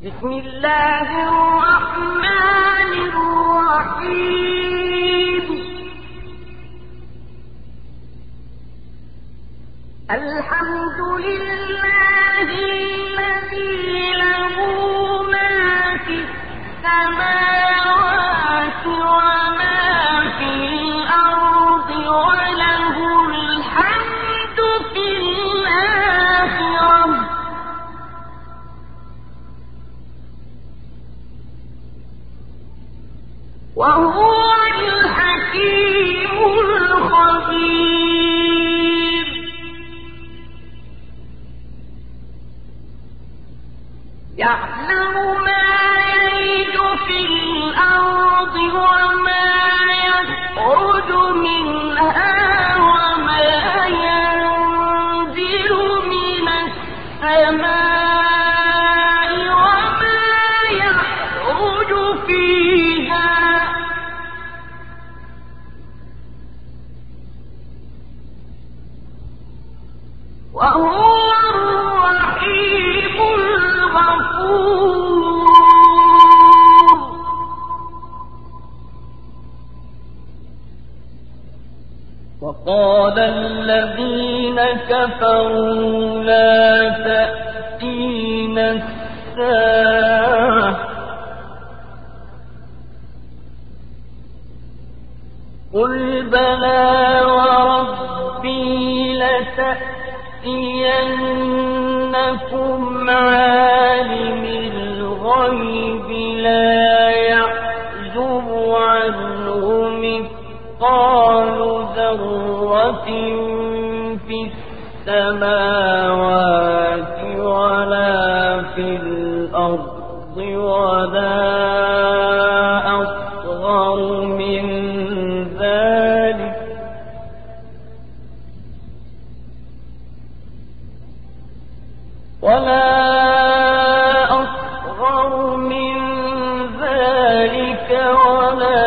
بسم الله الرحمن الرحيم. الحمد لله الذي له ما في السماوات وما في الأرض وله الحمد في الآخرة وهو الحكيم الخبير. يعلم ما يلج في الأرض وما يخرج منها وما ينزل من السماء وما يخرج فيها وهو الرحيم الغفور. وقال الذين كفروا لا تأتينا الساعة قل بلى وربي لتأتينكم عالم الغيب لا يعزب عنه مثقال ذرة في السماوات ولا في الأرض ولا أصغر من ذلك ولا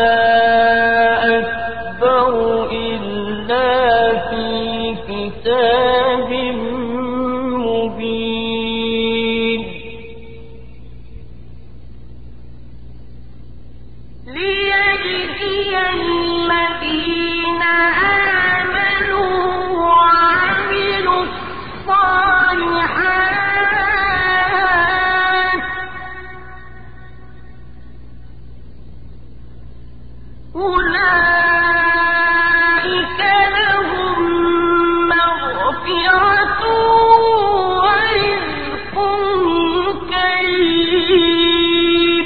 أكبر إلا في كتاب مبين. ليجزي الذين آمنوا وعملوا الصالحات أولئك لهم مغفرة ورزق كريم.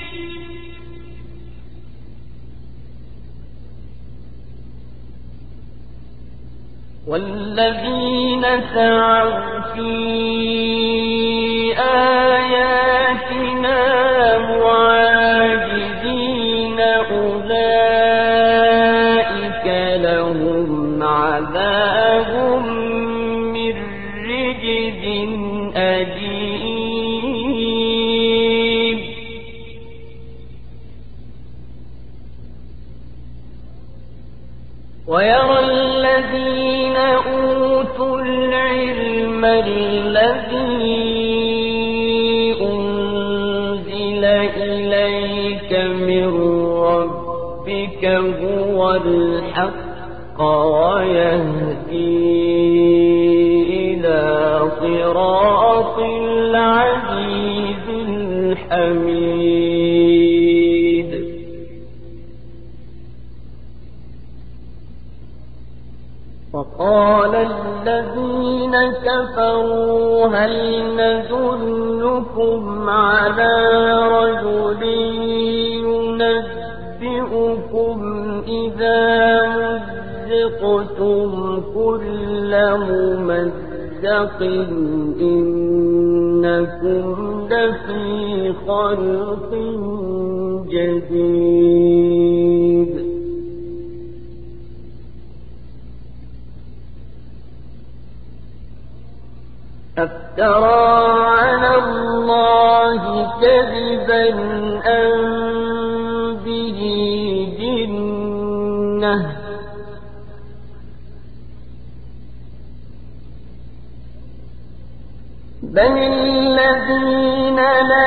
والذين سعوا في آياتنا معاجزين أولئك لهم عذاب من رجز أليم. ويرى الذين أوتوا العلم الذي أنزل إليك من ربك هو الحق ويهدي إلى صراط العزيز الحميد. وقال الذين كفروا هل ندلكم على رجل ينبئكم إذا مزقتم كل ممزق إنكم لفي خلق جديد. أفترى على الله كذبا أم به جنة بل الذين لا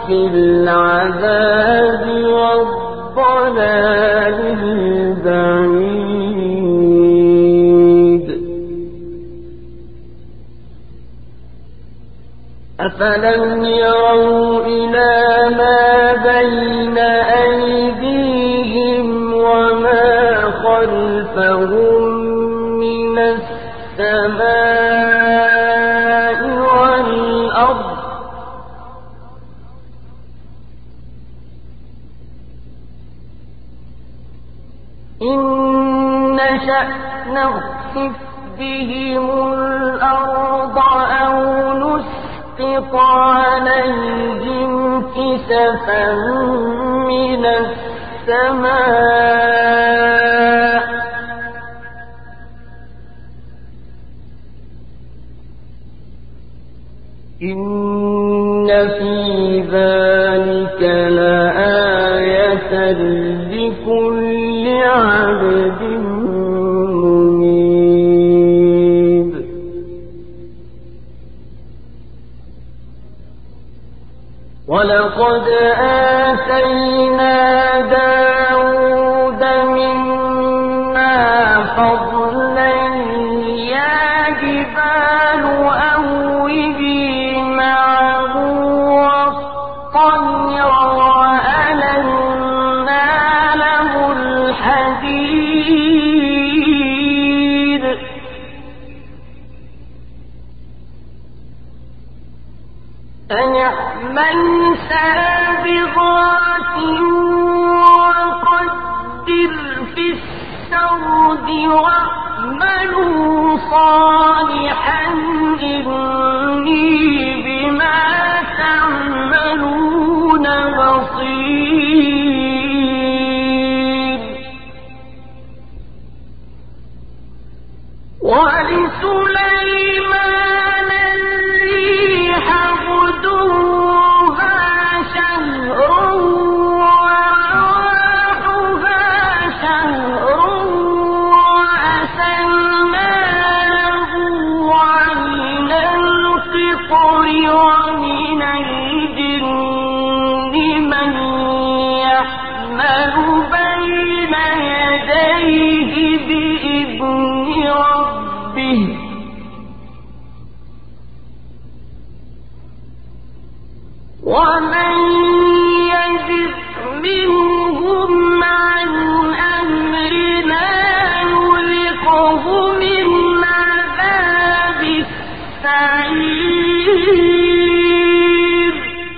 في العذاب والضلال البعيد أفلم يروا إلى ما بين أيديهم وما خلفهم من السماء والأرض إن نشأ نخسف بهم الأرض أو نسقط عليهم كسفا من السماء إن في ذلك لآية لكل عبد منيب ولقد آتينا داود منا فضلا يا جبال أوبي معه والطير وألنا له الحديد أن اعمل سابغات وقدر في السرد واعملوا صالحا إني بما تعملون بصير ولسليمان الريح غدوها شهر ورواحها شهر وأسلنا له عين القطر ومن الجن من يحمل بين يديه بإذن ربه ومن يزغ منهم عن أمرنا نذقه من عذاب السعير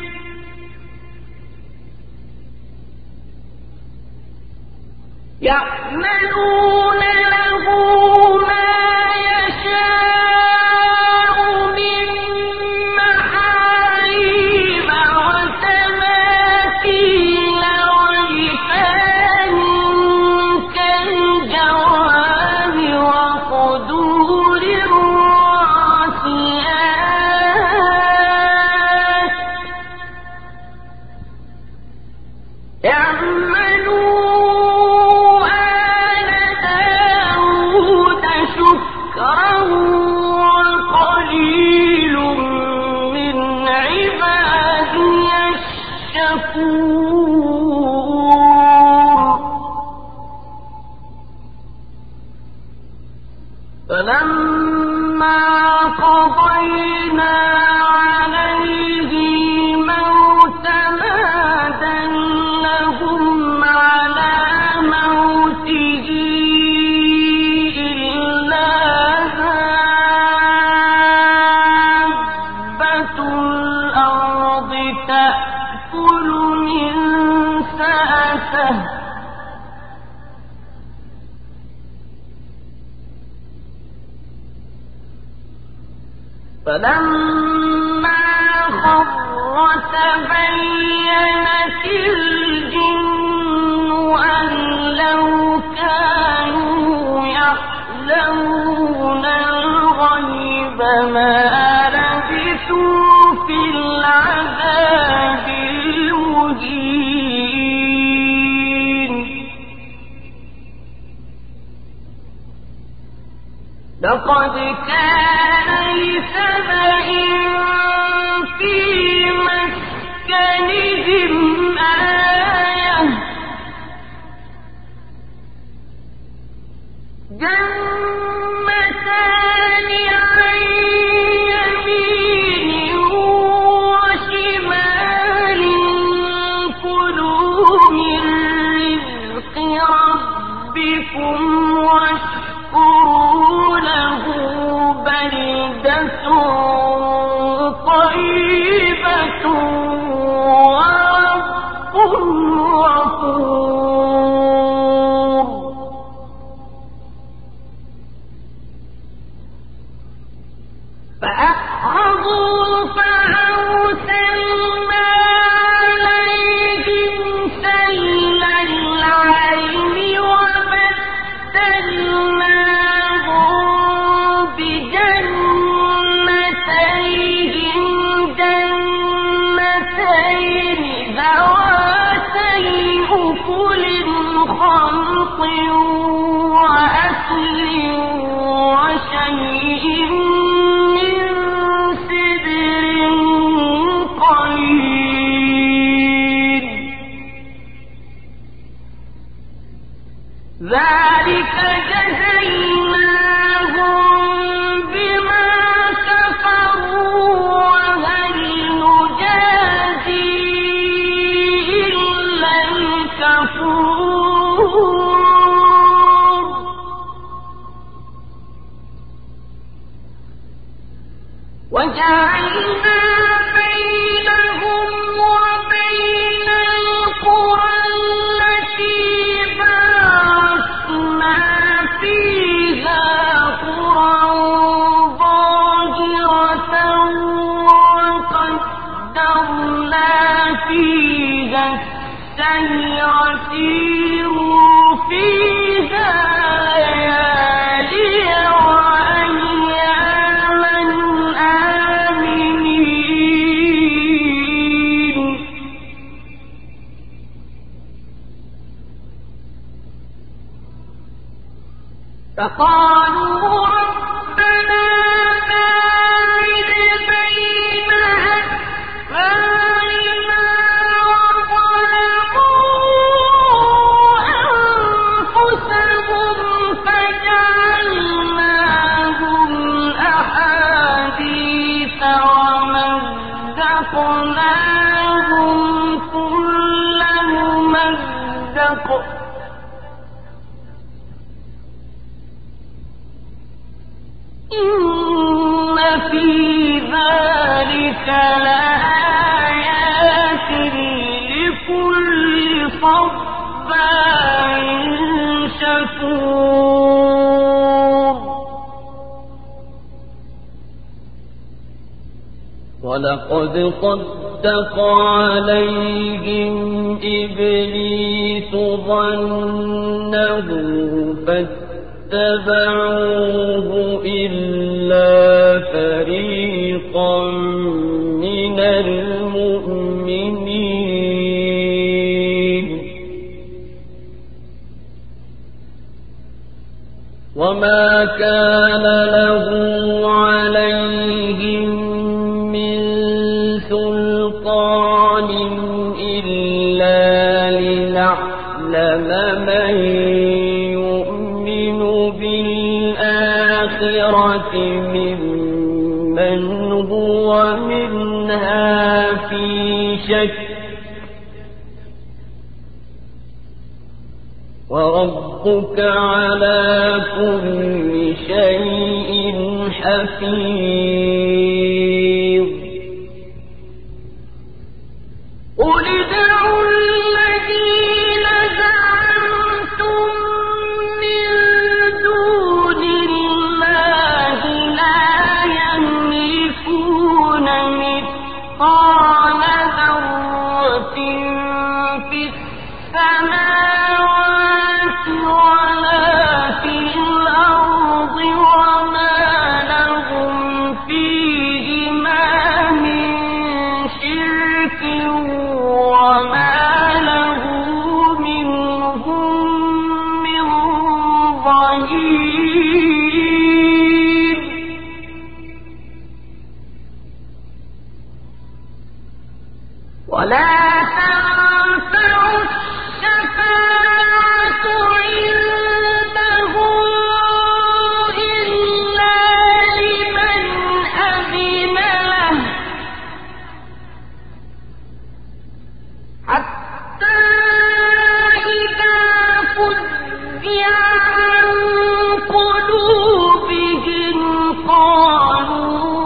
يعملون له ما يشاء من محاريب وتماثيل وجفان كالجواب وقدور الراسيات اعملوا آل داود شكرا وقليل من عبادي الشكور فلما قضينا عليه الموت ما دلهم على موته إلا دابة الأرض تأكل من سأته فلما خر تبينت الجن أن لو كانوا يعلمون الغيب ما لبثوا في العذاب المهين لقد كان لسبإ في مسكنهم طيبة ورب غفور فأعرضوا فأرسلنا عليهم سيل العرم وبدلناهم بجنتيهم جنتين ذواتي أكل خمط وأكل وشيء من سدر قليل ذلك جزيناهم بما كفروا وهل نجازي إلا الكفور وجعلنا بينهم وبين القرى التي باركنا فيها قرى ظاهرة وقدرنا فيها السير سيروا فيها ليالي وأياما آمنين فقالوا ربنا باعد بين أسفارنا وظلموا أنفسهم فجعلناهم أحاديث ومزقناهم كل ممزق إن في ذلك لآيات لكل صبار شكور ولقد صدق عليهم إبليس ظنه فاتبعوه إلا فريقا من المؤمنين وما كان له عليهم من سلطان إلا لنعلم من يؤمن بالآخرة ممن هو منها في شك وربك على كل شيء حفيظ قل ادعوا الذين زعمتم من دون الله لا يملكون مثقال ذرة في السماوات ولا في الأرض وما لهم فيهما من شرك وما له منهم من ظهير ولا تنفع الشفاعة عنده إلا لمن أذن له حتى إذا فزع عن قلوبهم قالوا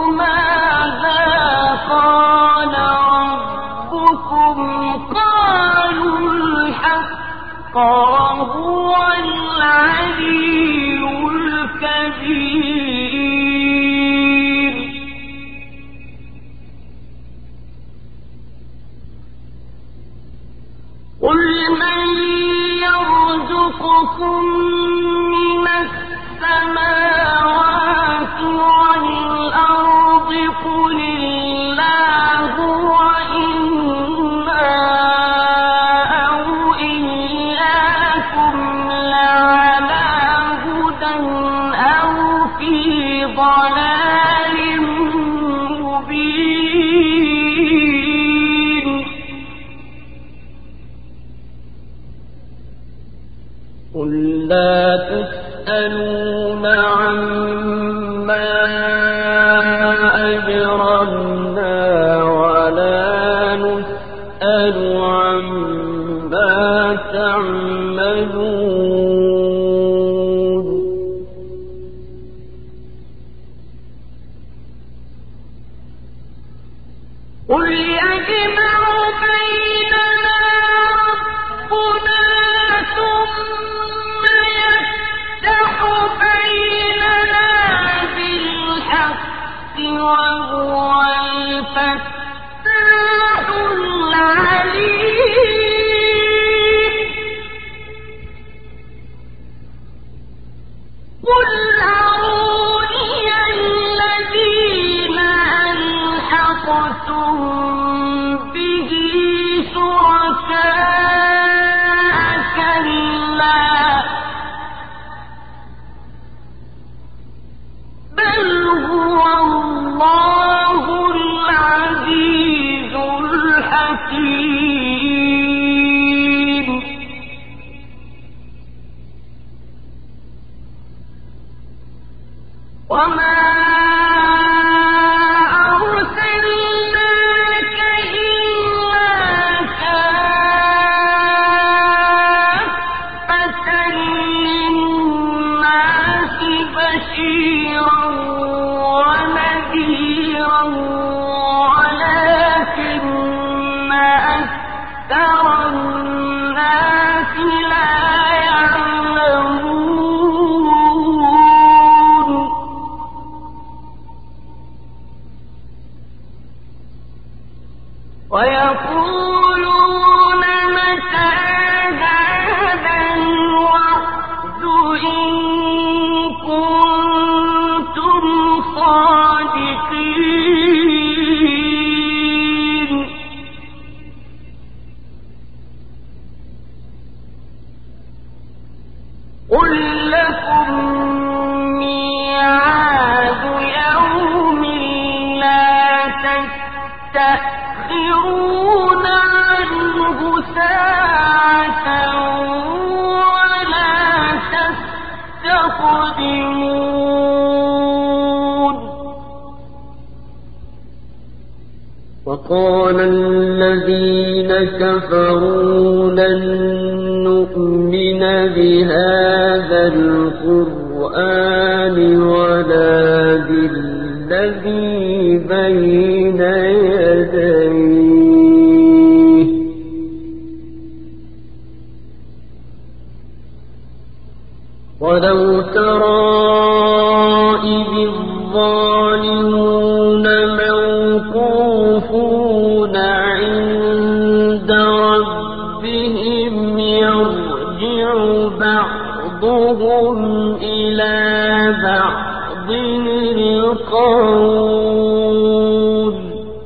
ضلال مبين قل لا تسألون عما أجرمنا ولا نسأل عما تعملون قل يجمع بيننا ربنا ثم يفتح بيننا بالحق وهو الفتاح العليم قل أروني الذين ألحقتم به شركاء كلا بل هو الله العزيز الحكيم وما أرسلناك إلا كافة للناس بشيرا ونذيرا ولكن أكثر الناس لا يعلمون ويقولون متى هذا الوعد إن كنتم صادقين قل لكم ميعاد يوم لا تستأخرون عنه ساعة ولا تستقدمون وقال الذين كفروا لن نؤمن بهذا القرآن ولا بالذي بين يديه ولو ترى إذ الظالمون موقوفون عند ربهم يرجع بعضهم إلى بعض القول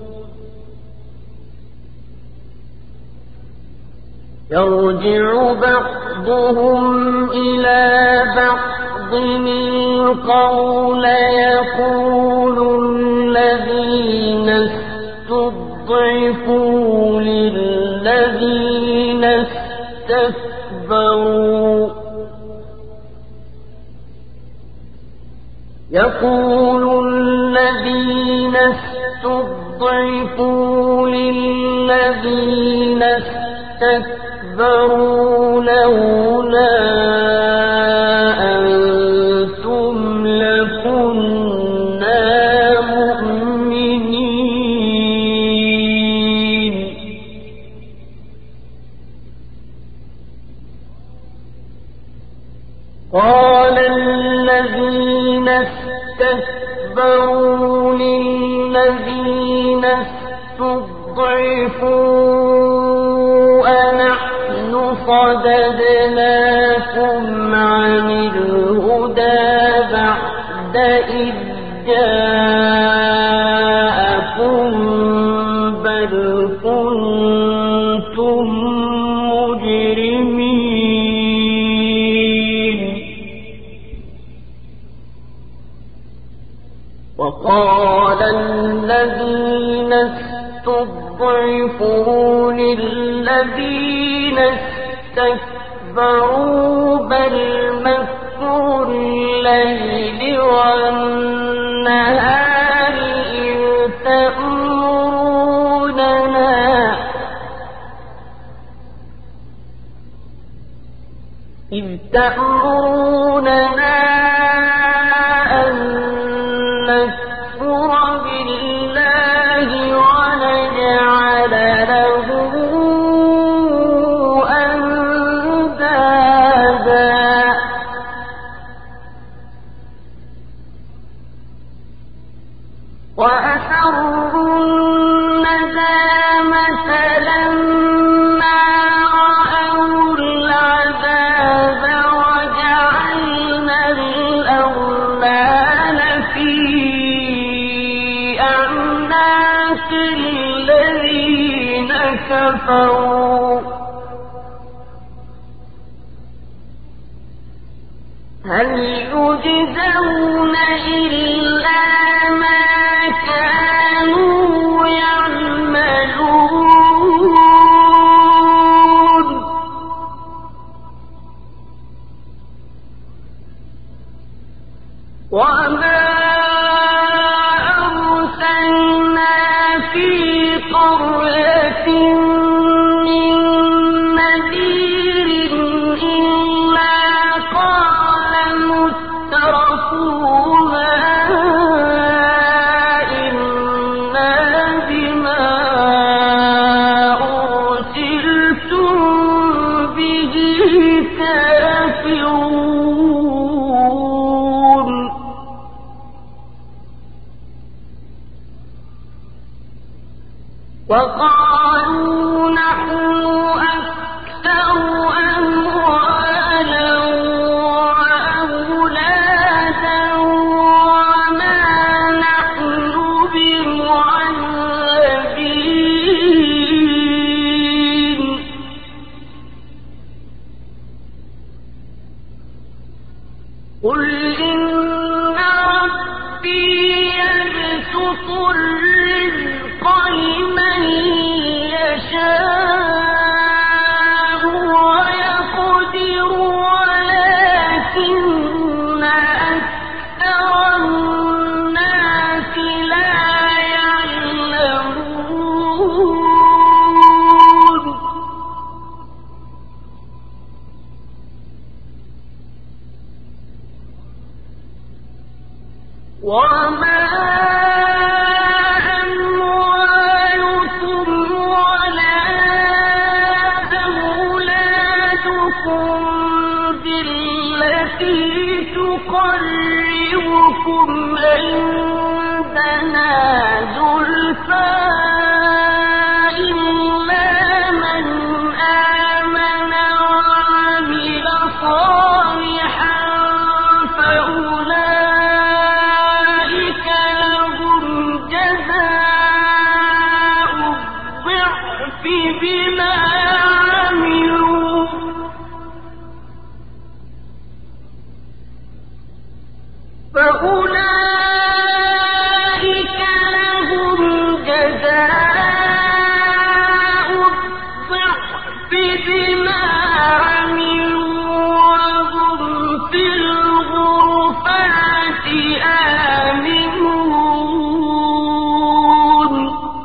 يرجع بعضهم إلى بعض القول يقول الذين استضعفوا للذين استكبروا يقول الذين استضعفوا للذين استكبروا لولا أنتم لكنا مؤمنين قال الذين استكبروا للذين استضعفوا أنحن صددناكم عن الهدى بعد إذ جاءكم بل كنتم مجرمين وقال الذين استضعفوا للذين استكبروا بل مكر الليل والنهار إذ تأمروننا أن نكفر بالله ونجعل له أندادا وأسروا الندامة لما رأوا العذاب وجعلنا الأغلال في أعناق الذين كفروا هل يجزون إلا ما كانوا يعملون وما أرسلنا في قرية من نذير إلا قال مترفوها إنا بما أرسلتم به كافرون وقالوا نحن أكثر أموالا وأولادا وما نحن بمعذبين قل إن ربي يبسط الرزق لمن يشاء ويقدر ولكن أكثر الناس لا يعلمون وما أموالكم ولا أولادكم بالتي تقربكم عندنا زلفى إلا من آمن وعمل صالحا فأولئك لهم جزاء الضعف بما عملوا فأولئك لهم جزاء الضعف بما عملوا وهم في الغرفات آمنون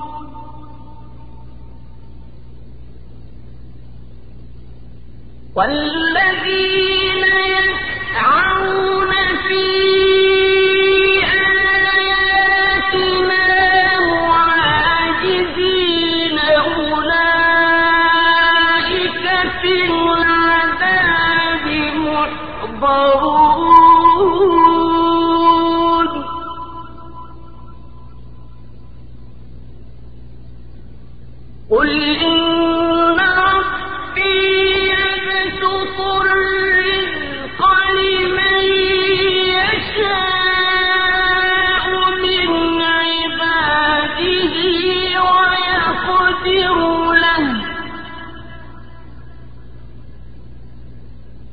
والذين يسعون في آياتنا معاجزين أولئك في العذاب محضرون قل إن ربي يبسط الرزق لمن يشاء من عباده ويقدر له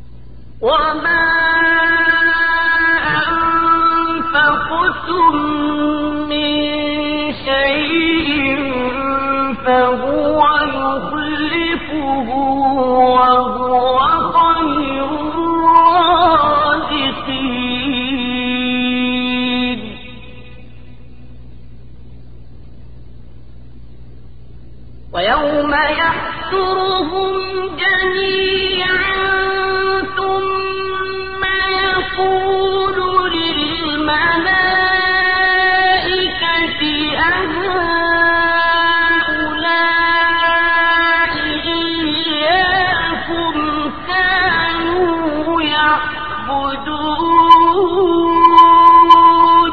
وما أنفقتم فهو يخلفه وهو خير الرازقين ويوم يحشرهم جميعا ثم يقول للملائكة أهؤلاء إياكم كانوا يعبدون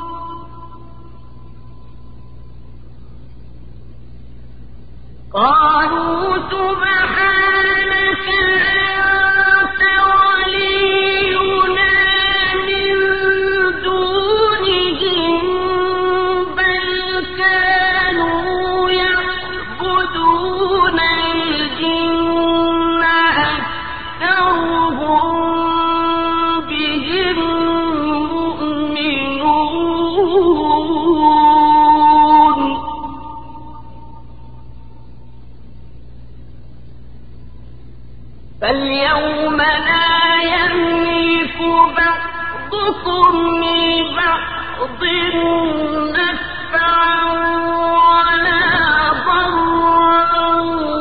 قالوا سبحانك أنت ولينا من دونهم بل كانوا يعبدون الجن أكثرهم بهم مؤمنون فاليوم لا يملك بعضكم لبعض نفعا ولا ضرا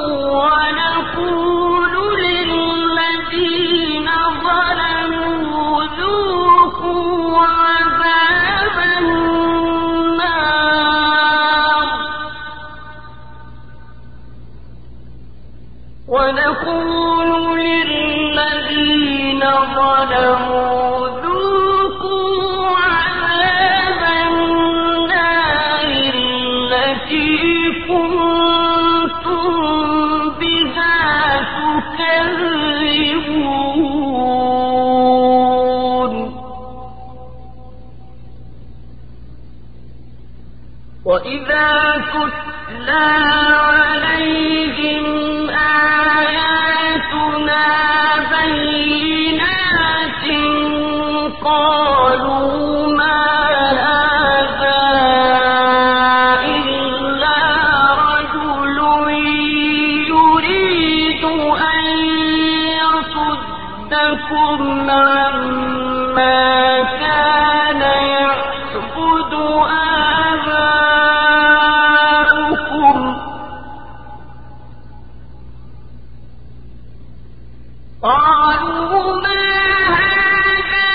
ونقول للذين ظلموا ذوقوا عذاب النار ونقول للذين ظلموا ذوقوا عذاب النار التي كنتم بها تكذبون وإذا تتلى عليهم آياتنا بينات قالوا ما هذا إلا رجل يريد أن يصدكم عما كان يعبد آباؤكم قالوا ما هذا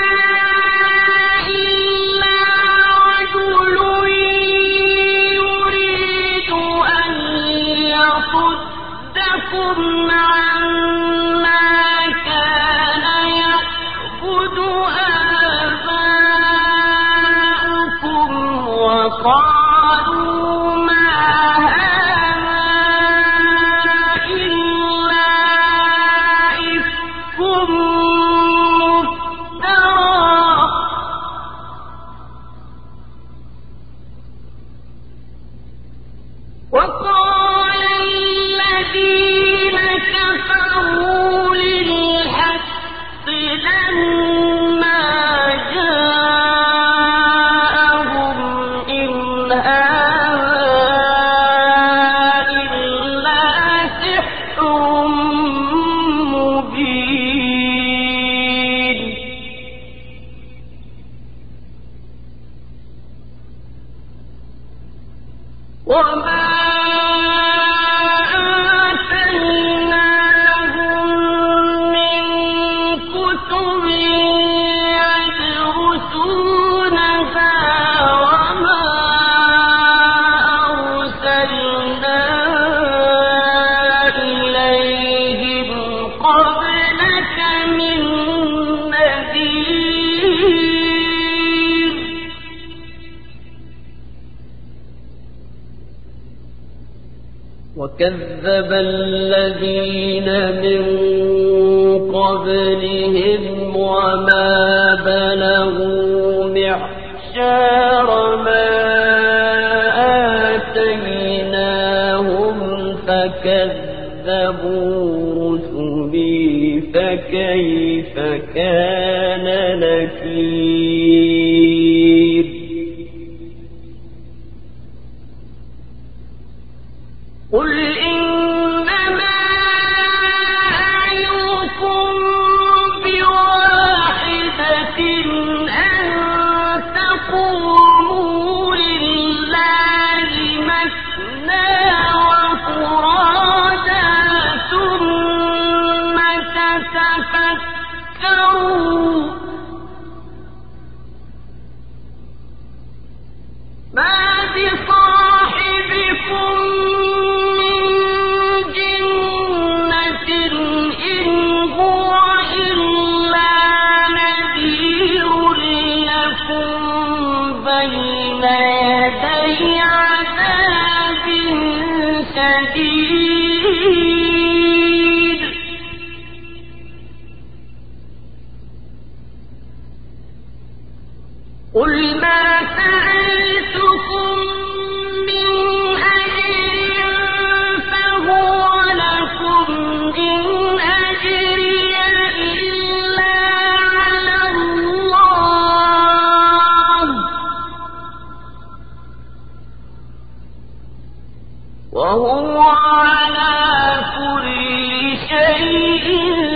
إلا رجل يريد أن يصدكم عما كان يعبد آباؤكم وقالوا ما هذا إلا إفك مفترى وقال الذين كفروا للحق لما جاءهم إن هذا إلا سحر مبين وما آتيناهم من كتب يدرسونها وما أرسلنا إليهم قبلك من نذير وكذب الذين من قبلهم وما بلغوا معشار ما آتيناهم فكذبوا رسلي فكيف كان نكير. ما بصاحبكم من جنة إن هو إلا نذير لكم بين يدي عذاب شديد قل ما سألتكم من أجر فهو لكم إن أجري إلا على الله وهو على كل شيء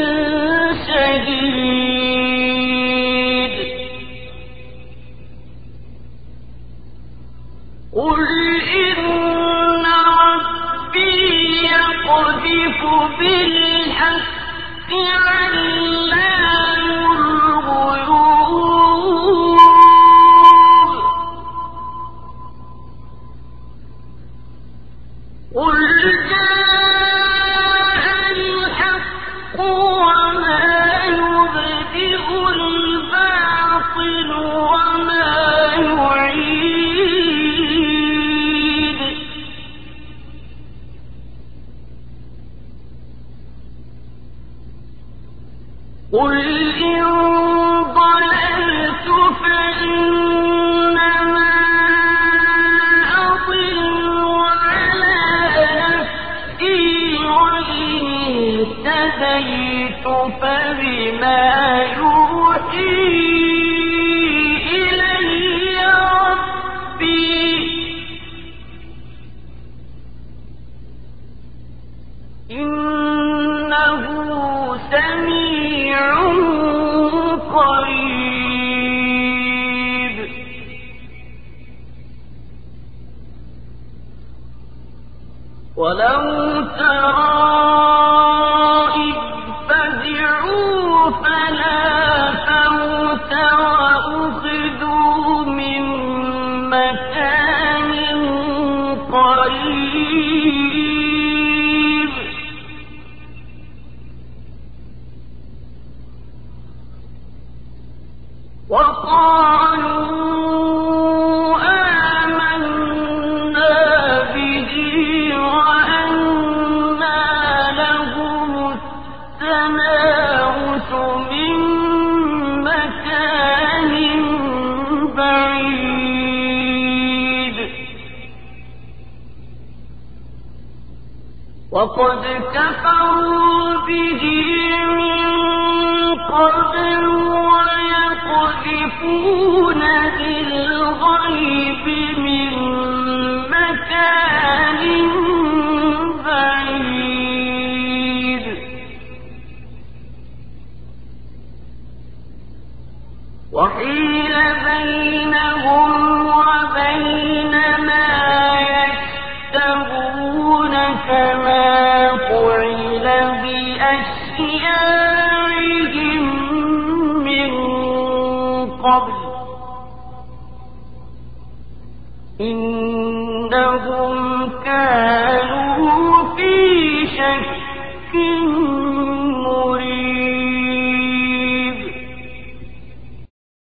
شهيد قل إن ربي يقذف بالحق علام الغيوب قل جاء الحق وما يبدئ الباطل وما يعيد قل إن ضللت فإنما أضل على نفسي وإن اهتديت فبما يوحي إلي ربي إنه سميع قريب ولو ترى إذ فزعوا فلا فوت وأخذوا من مكان قريب وقالوا آمنا به وأنى لهم التناوش من مكان بعيد وقد كفروا به من قبل ويقذفون بالغيب من مكان بعيد وحيل بينهم وبين ما يشتهون كما فعل بأشياعهم من قبل إنهم كانوا